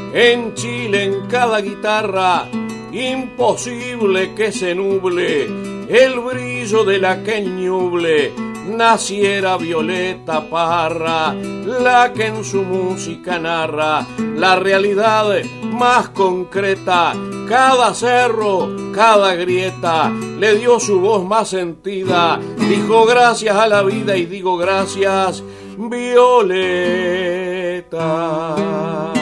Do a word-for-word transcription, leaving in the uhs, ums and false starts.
En Chile, en cada guitarra, imposible que se nuble el brillo de la que en Ñuble naciera Violeta Parra, la que en su música narra la realidad más concreta. Cada cerro, cada grieta le dio su voz más sentida. Dijo gracias a la vida y digo gracias, Violeta.